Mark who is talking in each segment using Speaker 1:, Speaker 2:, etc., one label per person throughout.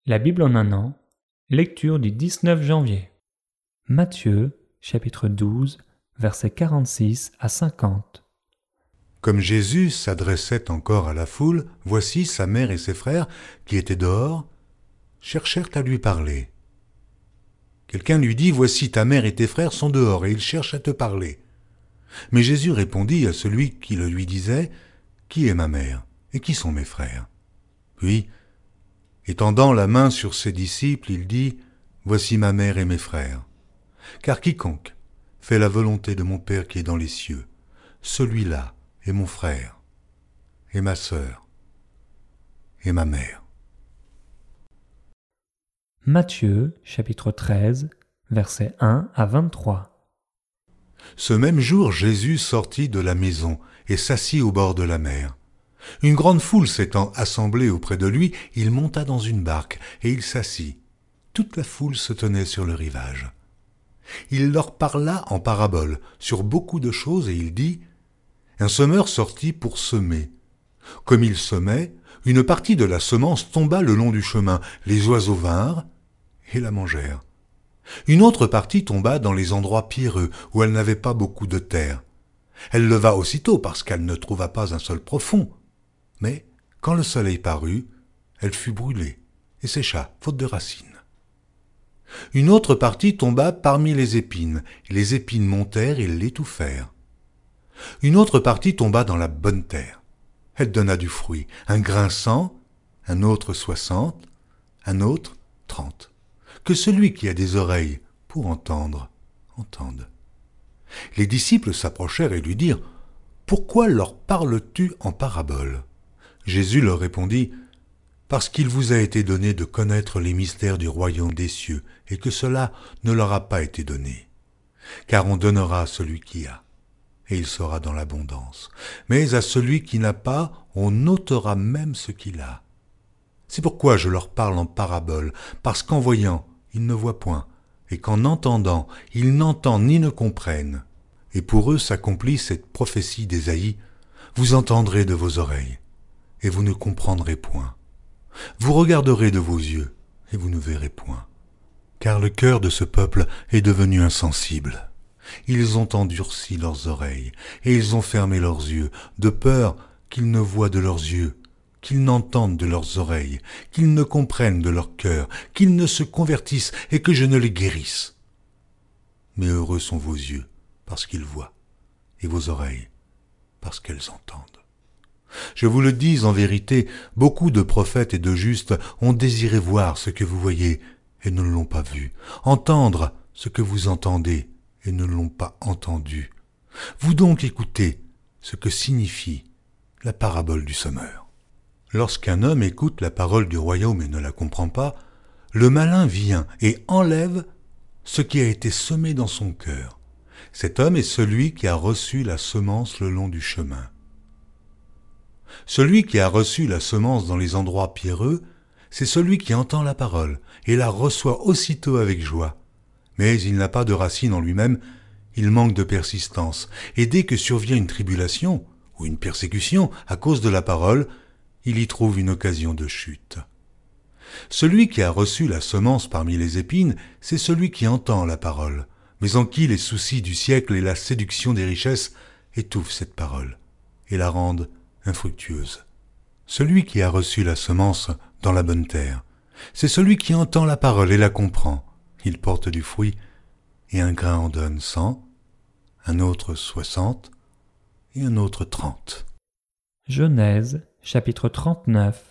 Speaker 1: La Bible en un an, lecture du 19 janvier. Matthieu, chapitre 12, versets 46 à 50.
Speaker 2: Comme Jésus s'adressait encore à la foule, voici sa mère et ses frères, qui étaient dehors, cherchèrent à lui parler. Quelqu'un lui dit, « Voici ta mère et tes frères sont dehors, et ils cherchent à te parler. » Mais Jésus répondit à celui qui le lui disait, « Qui est ma mère, et qui sont mes frères ?» Puis, étendant la main sur ses disciples, il dit, « Voici ma mère et mes frères. Car quiconque fait la volonté de mon Père qui est dans les cieux, celui-là est mon frère, et ma sœur, et ma mère. »
Speaker 1: Matthieu, chapitre 13, versets 1 à 23.
Speaker 2: Ce même jour, Jésus sortit de la maison et s'assit au bord de la mer. Une grande foule s'étant assemblée auprès de lui, il monta dans une barque et il s'assit. Toute la foule se tenait sur le rivage. Il leur parla en paraboles sur beaucoup de choses et il dit, « Un semeur sortit pour semer. Comme il semait, une partie de la semence tomba le long du chemin. Les oiseaux vinrent et la mangèrent. Une autre partie tomba dans les endroits pierreux où elle n'avait pas beaucoup de terre. Elle leva aussitôt parce qu'elle ne trouva pas un sol profond. Mais quand le soleil parut, elle fut brûlée et sécha, faute de racines. Une autre partie tomba parmi les épines, et les épines montèrent et l'étouffèrent. Une autre partie tomba dans la bonne terre. Elle donna du fruit, un grain 100, un autre 60, un autre 30. Que celui qui a des oreilles pour entendre, entende. Les disciples s'approchèrent et lui dirent, « Pourquoi leur parles-tu en paraboles ?» Jésus leur répondit, « Parce qu'il vous a été donné de connaître les mystères du royaume des cieux, et que cela ne leur a pas été donné. Car on donnera à celui qui a, et il sera dans l'abondance. Mais à celui qui n'a pas, on ôtera même ce qu'il a. C'est pourquoi je leur parle en paraboles, parce qu'en voyant, ils ne voient point, et qu'en entendant, ils n'entendent ni ne comprennent. Et pour eux s'accomplit cette prophétie d'Ésaïe, « Vous entendrez de vos oreilles, et vous ne comprendrez point. Vous regarderez de vos yeux, et vous ne verrez point. Car le cœur de ce peuple est devenu insensible. Ils ont endurci leurs oreilles, et ils ont fermé leurs yeux, de peur qu'ils ne voient de leurs yeux, qu'ils n'entendent de leurs oreilles, qu'ils ne comprennent de leur cœur, qu'ils ne se convertissent et que je ne les guérisse. Mais heureux sont vos yeux, parce qu'ils voient, et vos oreilles, parce qu'elles entendent. Je vous le dis en vérité, beaucoup de prophètes et de justes ont désiré voir ce que vous voyez et ne l'ont pas vu, entendre ce que vous entendez et ne l'ont pas entendu. Vous donc écoutez ce que signifie la parabole du semeur. Lorsqu'un homme écoute la parole du royaume et ne la comprend pas, le malin vient et enlève ce qui a été semé dans son cœur. Cet homme est celui qui a reçu la semence le long du chemin. Celui qui a reçu la semence dans les endroits pierreux, c'est celui qui entend la parole et la reçoit aussitôt avec joie. Mais il n'a pas de racine en lui-même, il manque de persistance, et dès que survient une tribulation ou une persécution à cause de la parole, il y trouve une occasion de chute. Celui qui a reçu la semence parmi les épines, c'est celui qui entend la parole, mais en qui les soucis du siècle et la séduction des richesses étouffent cette parole et la rendent infructueuse. Celui qui a reçu la semence dans la bonne terre, c'est celui qui entend la parole et la comprend. Il porte du fruit, et un grain en donne 100, un autre 60, et un autre 30.
Speaker 1: Genèse, chapitre 39.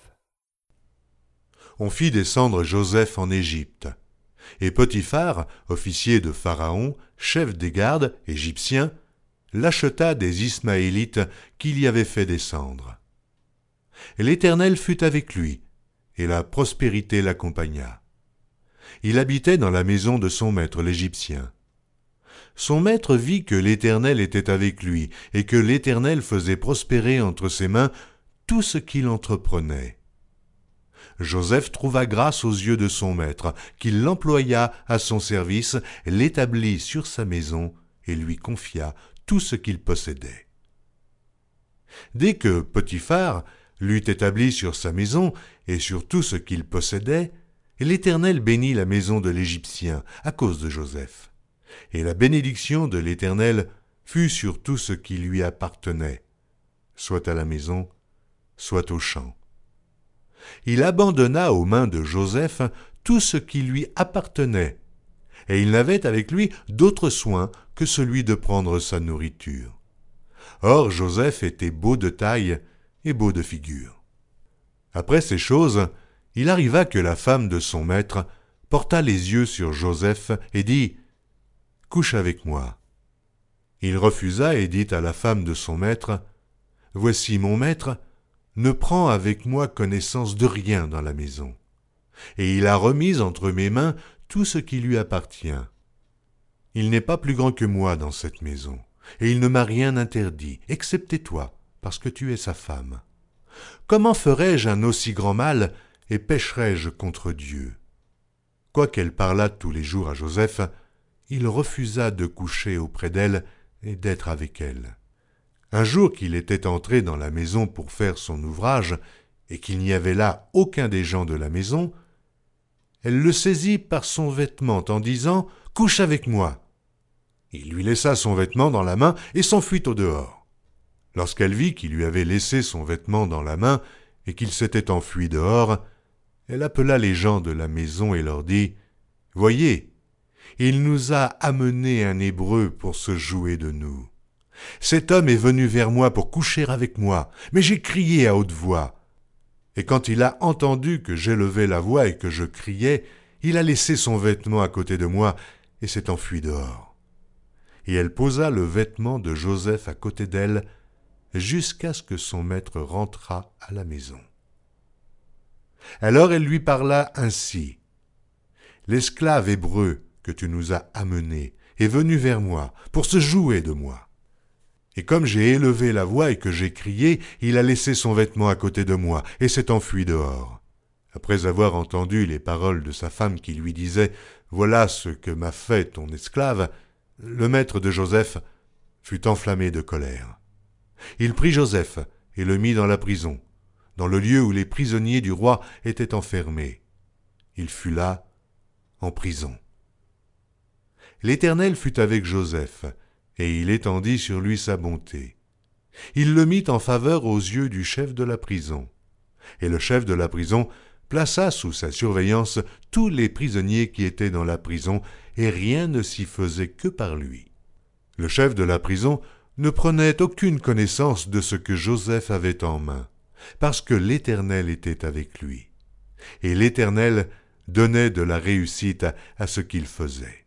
Speaker 3: On fit descendre Joseph en Égypte. Et Potiphar, officier de Pharaon, chef des gardes, égyptien, l'acheta des Ismaélites qu'il y avait fait descendre. Et l'Éternel fut avec lui, et la prospérité l'accompagna. Il habitait dans la maison de son maître l'Égyptien. Son maître vit que l'Éternel était avec lui, et que l'Éternel faisait prospérer entre ses mains tout ce qu'il entreprenait. Joseph trouva grâce aux yeux de son maître, qui l'employa à son service, l'établit sur sa maison et lui confia tout ce qu'il possédait. Dès que Potiphar l'eut établi sur sa maison et sur tout ce qu'il possédait, Et l'Éternel bénit la maison de l'Égyptien à cause de Joseph. Et la bénédiction de l'Éternel fut sur tout ce qui lui appartenait, soit à la maison, soit au champ. Il abandonna aux mains de Joseph tout ce qui lui appartenait, et il n'avait avec lui d'autre soin que celui de prendre sa nourriture. Or Joseph était beau de taille et beau de figure. Après ces choses, il arriva que la femme de son maître porta les yeux sur Joseph et dit « Couche avec moi ». Il refusa et dit à la femme de son maître « Voici mon maître, ne prends avec moi connaissance de rien dans la maison. » Et il a remis entre mes mains tout ce qui lui appartient. Il n'est pas plus grand que moi dans cette maison, et il ne m'a rien interdit, excepté toi, parce que tu es sa femme. Comment ferais-je un aussi grand mal et pécherais-je contre Dieu ? Quoiqu'elle parlât tous les jours à Joseph, il refusa de coucher auprès d'elle et d'être avec elle. Un jour qu'il était entré dans la maison pour faire son ouvrage, et qu'il n'y avait là aucun des gens de la maison, elle le saisit par son vêtement en disant « Couche avec moi ». Il lui laissa son vêtement dans la main et s'enfuit au dehors. Lorsqu'elle vit qu'il lui avait laissé son vêtement dans la main et qu'il s'était enfui dehors, elle appela les gens de la maison et leur dit « Voyez, il nous a amené un Hébreu pour se jouer de nous. Cet homme est venu vers moi pour coucher avec moi, mais j'ai crié à haute voix. Et quand il a entendu que j'élevais la voix et que je criais, il a laissé son vêtement à côté de moi et s'est enfui dehors. » Et elle posa le vêtement de Joseph à côté d'elle jusqu'à ce que son maître rentrât à la maison. Alors elle lui parla ainsi. « L'esclave hébreu que tu nous as amené est venu vers moi pour se jouer de moi. Et comme j'ai élevé la voix et que j'ai crié, il a laissé son vêtement à côté de moi et s'est enfui dehors. » Après avoir entendu les paroles de sa femme qui lui disait « Voilà ce que m'a fait ton esclave », le maître de Joseph fut enflammé de colère. Il prit Joseph et le mit dans la prison, dans le lieu où les prisonniers du roi étaient enfermés. Il fut là, en prison. L'Éternel fut avec Joseph, et il étendit sur lui sa bonté. Il le mit en faveur aux yeux du chef de la prison. Et le chef de la prison plaça sous sa surveillance tous les prisonniers qui étaient dans la prison, et rien ne s'y faisait que par lui. Le chef de la prison ne prenait aucune connaissance de ce que Joseph avait en main, parce que l'Éternel était avec lui. Et l'Éternel donnait de la réussite à ce qu'il faisait.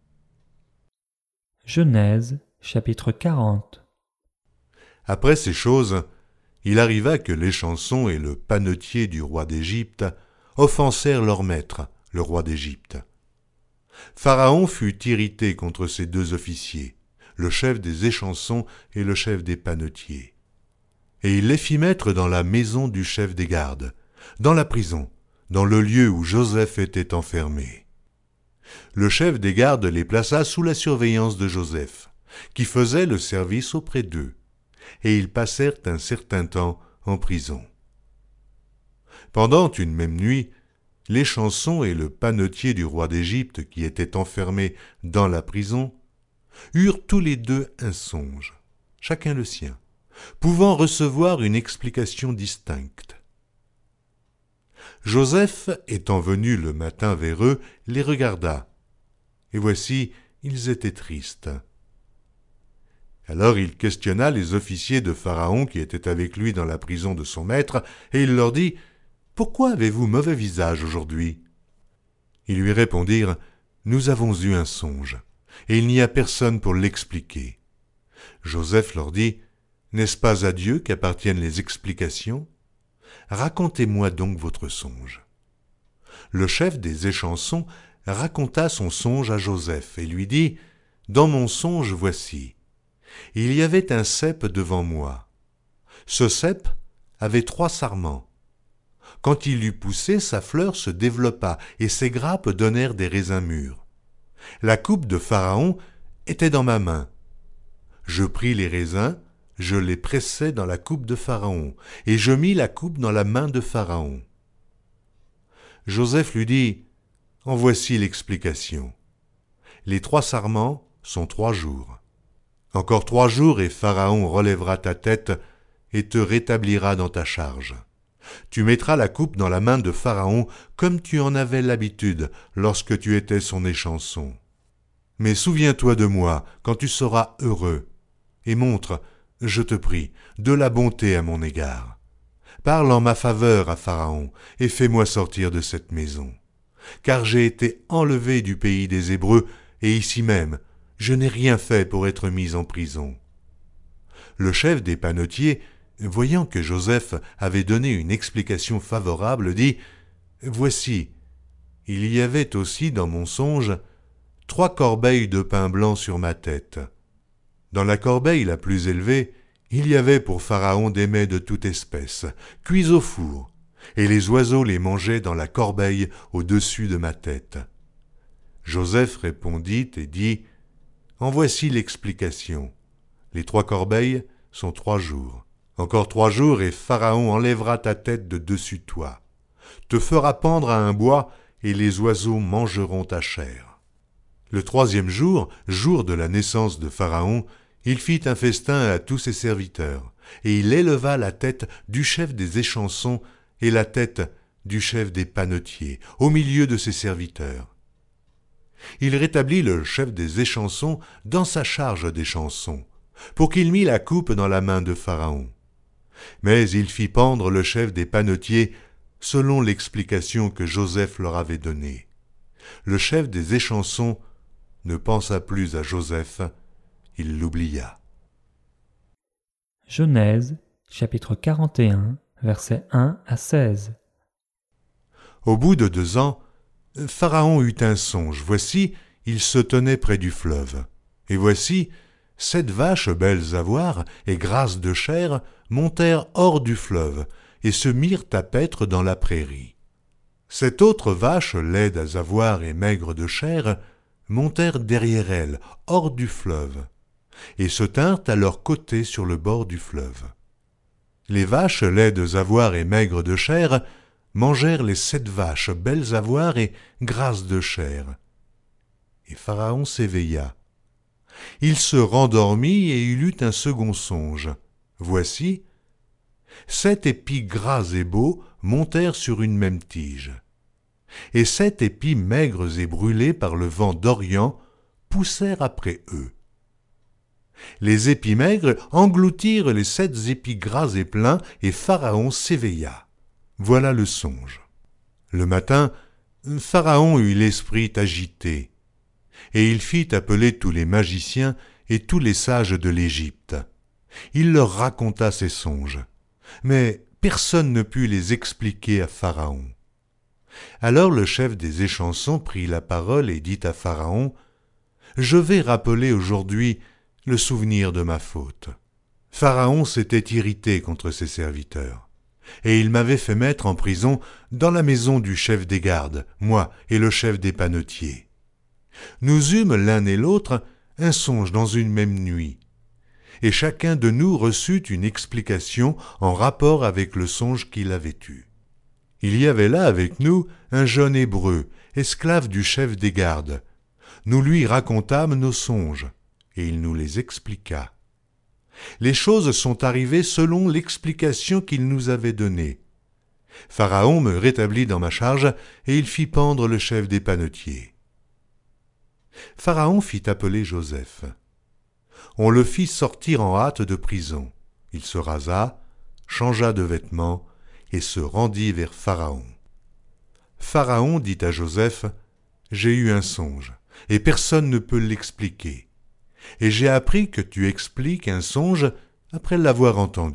Speaker 1: Genèse, chapitre 40.
Speaker 3: Après ces choses, il arriva que l'échanson et le panetier du roi d'Égypte offensèrent leur maître, le roi d'Égypte. Pharaon fut irrité contre ces deux officiers, le chef des échansons et le chef des panetiers. Et il les fit mettre dans la maison du chef des gardes, dans la prison, dans le lieu où Joseph était enfermé. Le chef des gardes les plaça sous la surveillance de Joseph, qui faisait le service auprès d'eux, et ils passèrent un certain temps en prison. Pendant une même nuit, l'échanson et le panetier du roi d'Égypte, qui étaient enfermés dans la prison, eurent tous les deux un songe, chacun le sien, pouvant recevoir une explication distincte. Joseph, étant venu le matin vers eux, les regarda, et voici, ils étaient tristes. Alors il questionna les officiers de Pharaon qui étaient avec lui dans la prison de son maître, et il leur dit « Pourquoi avez-vous mauvais visage aujourd'hui » Ils lui répondirent « Nous avons eu un songe, et il n'y a personne pour l'expliquer. » Joseph leur dit « N'est-ce pas à Dieu qu'appartiennent les explications ? Racontez-moi donc votre songe. » Le chef des échansons raconta son songe à Joseph et lui dit « Dans mon songe, voici, il y avait un cep devant moi. Ce cep avait 3 sarments. Quand il eut poussé, sa fleur se développa et ses grappes donnèrent des raisins mûrs. La coupe de Pharaon était dans ma main. Je pris les raisins, je les pressai dans la coupe de Pharaon, et je mis la coupe dans la main de Pharaon. Joseph lui dit, « En voici l'explication. Les 3 sarments sont 3 jours. Encore 3 jours et Pharaon relèvera ta tête et te rétablira dans ta charge. Tu mettras la coupe dans la main de Pharaon comme tu en avais l'habitude lorsque tu étais son échanson. Mais souviens-toi de moi quand tu seras heureux et montre, je te prie, de la bonté à mon égard. Parle en ma faveur à Pharaon et fais-moi sortir de cette maison. Car j'ai été enlevé du pays des Hébreux et ici même, je n'ai rien fait pour être mis en prison. » Le chef des panetiers, voyant que Joseph avait donné une explication favorable, dit « Voici, il y avait aussi dans mon songe 3 corbeilles de pain blanc sur ma tête. Dans la corbeille la plus élevée, il y avait pour Pharaon des mets de toute espèce, cuits au four, et les oiseaux les mangeaient dans la corbeille au-dessus de ma tête. » Joseph répondit et dit « En voici l'explication. Les 3 corbeilles sont 3 jours. Encore 3 jours et Pharaon enlèvera ta tête de dessus toi, te fera pendre à un bois et les oiseaux mangeront ta chair. » Le 3e jour, jour de la naissance de Pharaon, il fit un festin à tous ses serviteurs, et il éleva la tête du chef des échansons et la tête du chef des panetiers, au milieu de ses serviteurs. Il rétablit le chef des échansons dans sa charge d'échanson, pour qu'il mît la coupe dans la main de Pharaon. Mais il fit pendre le chef des panetiers selon l'explication que Joseph leur avait donnée. Le chef des échansons ne pensa plus à Joseph, il l'oublia.
Speaker 1: Genèse, chapitre 41, versets 1 à 16.
Speaker 3: Au bout de 2 ans, Pharaon eut un songe. Voici, il se tenait près du fleuve. Et voici, 7 vaches belles à voir et grasses de chair montèrent hors du fleuve et se mirent à paître dans la prairie. 7 autres vaches laides à voir et maigres de chair montèrent derrière elles, hors du fleuve, et se tinrent à leur côté sur le bord du fleuve. Les vaches laides à voir et maigres de chair mangèrent les 7 vaches belles à voir et grasses de chair. Et Pharaon s'éveilla. Il se rendormit et il eut un second songe. Voici, 7 épis gras et beaux montèrent sur une même tige. Et 7 épis maigres et brûlés par le vent d'Orient poussèrent après eux. Les épis maigres engloutirent les 7 épis gras et pleins, et Pharaon s'éveilla. Voilà le songe. Le matin, Pharaon eut l'esprit agité, et il fit appeler tous les magiciens et tous les sages de l'Égypte. Il leur raconta ses songes, mais personne ne put les expliquer à Pharaon. Alors le chef des échansons prit la parole et dit à Pharaon, « Je vais rappeler aujourd'hui le souvenir de ma faute. » Pharaon s'était irrité contre ses serviteurs, et il m'avait fait mettre en prison dans la maison du chef des gardes, moi et le chef des panetiers. Nous eûmes l'un et l'autre un songe dans une même nuit, et chacun de nous reçut une explication en rapport avec le songe qu'il avait eu. Il y avait là avec nous un jeune Hébreu, esclave du chef des gardes. Nous lui racontâmes nos songes, et il nous les expliqua. Les choses sont arrivées selon l'explication qu'il nous avait donnée. Pharaon me rétablit dans ma charge, et il fit pendre le chef des panetiers. Pharaon fit appeler Joseph. On le fit sortir en hâte de prison. Il se rasa, changea de vêtements, et se rendit vers Pharaon. Pharaon dit à Joseph, « J'ai eu un songe, et personne ne peut l'expliquer. Et j'ai appris que tu expliques un songe après l'avoir entendu. »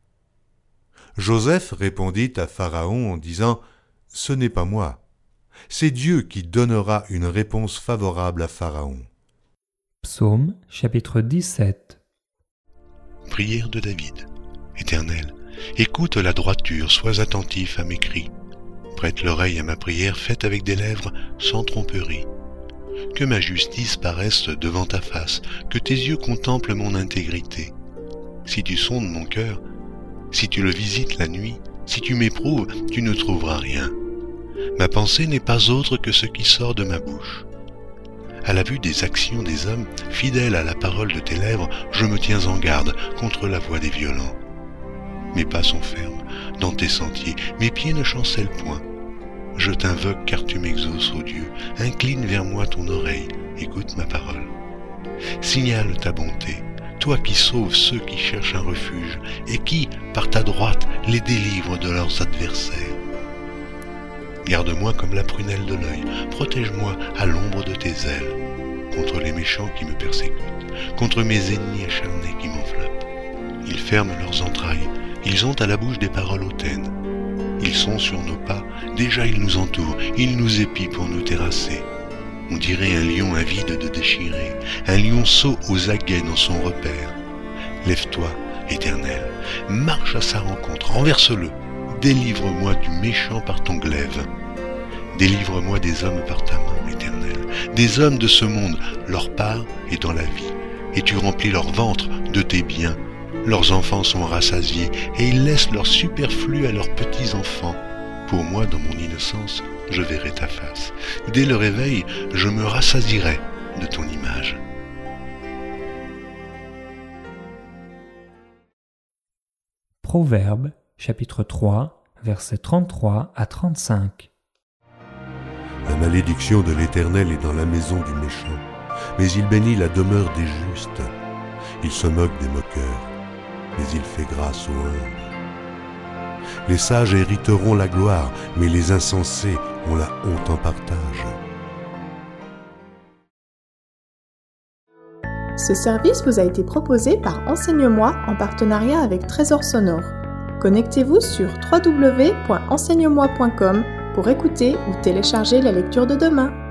Speaker 3: Joseph répondit à Pharaon en disant, « Ce n'est pas moi, c'est Dieu qui donnera une réponse favorable à Pharaon. »
Speaker 1: Psaume chapitre 17.
Speaker 4: Prière de David. Éternel, écoute la droiture, sois attentif à mes cris. Prête l'oreille à ma prière faite avec des lèvres sans tromperie. Que ma justice paraisse devant ta face, que tes yeux contemplent mon intégrité. Si tu sondes mon cœur, si tu le visites la nuit, si tu m'éprouves, tu ne trouveras rien. Ma pensée n'est pas autre que ce qui sort de ma bouche. À la vue des actions des hommes, fidèles à la parole de tes lèvres, je me tiens en garde contre la voix des violents. Mes pas sont fermes dans tes sentiers, mes pieds ne chancellent point. Je t'invoque car tu m'exauces, ô Dieu. Incline vers moi ton oreille, écoute ma parole. Signale ta bonté, toi qui sauves ceux qui cherchent un refuge et qui, par ta droite, les délivres de leurs adversaires. Garde-moi comme la prunelle de l'œil, protège-moi à l'ombre de tes ailes, contre les méchants qui me persécutent, contre mes ennemis acharnés qui m'enveloppent. Ils ferment leurs entrailles, ils ont à la bouche des paroles hautaines. Ils sont sur nos pas, déjà ils nous entourent, ils nous épient pour nous terrasser. On dirait un lion avide de déchirer, un lionceau aux aguets dans son repère. Lève-toi, Éternel, marche à sa rencontre, renverse-le. Délivre-moi du méchant par ton glaive. Délivre-moi des hommes par ta main, Éternel. Des hommes de ce monde, leur part est dans la vie, et tu remplis leur ventre de tes biens. Leurs enfants sont rassasiés, et ils laissent leur superflu à leurs petits-enfants. Pour moi, dans mon innocence, je verrai ta face. Dès le réveil, je me rassasierai de ton image.
Speaker 1: Proverbes, chapitre 3, versets 33 à 35.
Speaker 3: La malédiction de l'Éternel est dans la maison du méchant, mais il bénit la demeure des justes. Il se moque des moqueurs, mais il fait grâce aux humbles. Les sages hériteront la gloire, mais les insensés ont la honte en partage.
Speaker 5: Ce service vous a été proposé par Enseigne-moi en partenariat avec Trésor Sonore. Connectez-vous sur www.enseigne-moi.com pour écouter ou télécharger la lecture de demain.